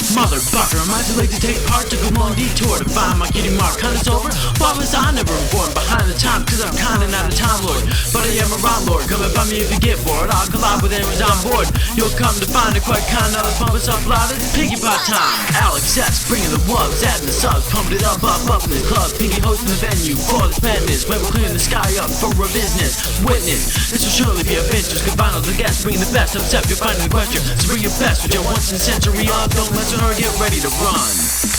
Motherfucker, am I too late to take part? Took a long detour to find my cutie mark. Kinda's over? Why was I never born behind the time? Cause I'm kinda not a time lord, but I am a rhyme lord. Come and find me if you get bored. I'll collide with anyone on board. You'll come to find it quite kind. Now let's pump us up loud. It's Pinkie Pie time. Alex S bringing the wubs, adding the subs, pumping it up in the club. Pinkie hosting the venue for this madness. When we're clearing the sky up for a business. Witness, this will surely be of interest. Combine all the guests, bringing the best. Upset, you're finding the question. So bring your best with your once in a century on. Don't mess with her, get ready to run.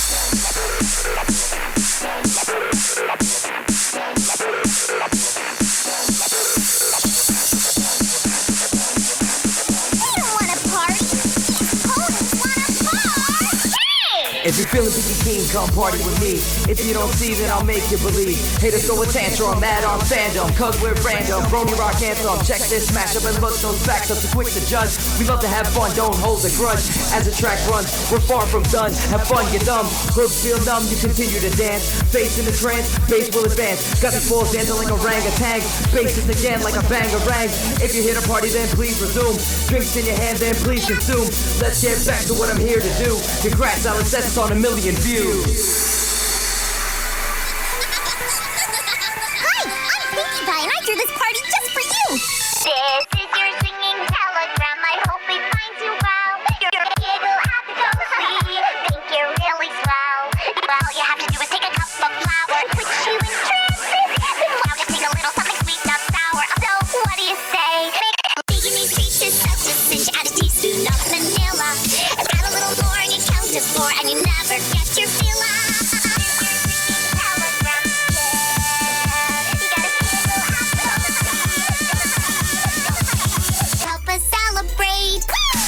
If you're feeling Pinkie Keen, come party with me. If you don't see, then I'll make you believe. Haters throw a tantrum, mad on fandom, cause we're random. Brony rock anthem, check this smash up and look those facts up to quick to judge. We love to have fun, don't hold a grudge. As the track runs, we're far from done. Have fun, get dumb, hooks feel numb, you continue to dance. Face in the trance, bass will advance. Got these balls dancing like orangutan. Bass is again like a bangarang. If you hit a party, then please resume. Drinks in your hand, then please consume. Let's get back to what I'm here to do. Congrats, Alex S on 1 million views. Hi, I'm Pinkie Pie and I threw this party just for you. This is your singing telegram. I hope it finds you well. Your giggle has to go see. Think you're really swell. Well, all you have to do is take a cup of flour, put you in trances. Now just take a little something sweet, not sour. So what do you say? Making me speeches such a cinch. Add a teaspoon of vanilla. Add a little more and you count to 4 and you never get your fill up. Help us celebrate.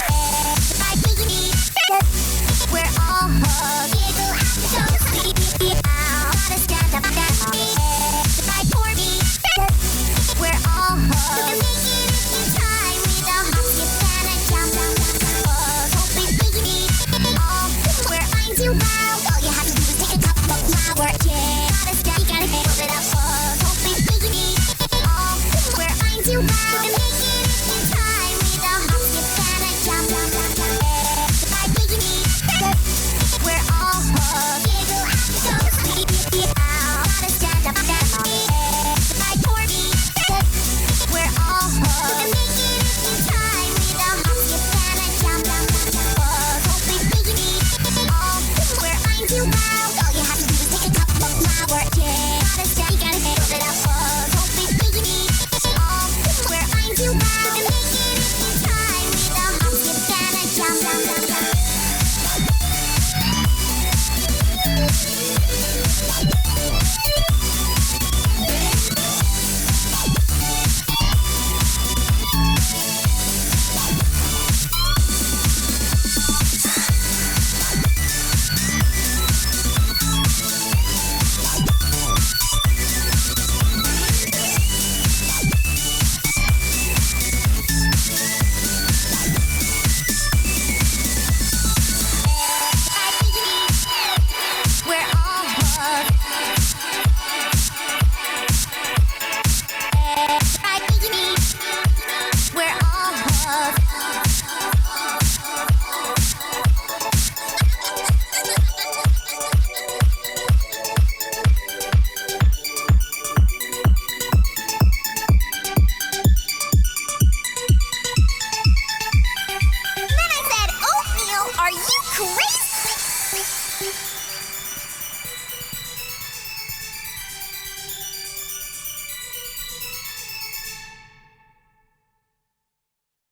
We're all giggle so sweet. Gotta stand up now. For me, we're all you can make it if you try. Without hop, skip, and a jump. Hope we we're fine too well. All you have to do is take a cup of flour. Yeah, gotta step, you gotta build it up. Hope we we're fine too well. You can make it if you try. Without hop, skip, and a jump. We're all giggle so sweet. Gotta stand up now. For me, we're all you can make it if you try. Without hop, skip, and a jump. Hope we we're fine too well. All you have to do is take a cup of flour. Yeah, gotta step, you gotta build it up. Hope we we're fine too well. You can make it if you try. Without hop, skip, and a jump. We're all we're all Then I said, oatmeal, are you crazy?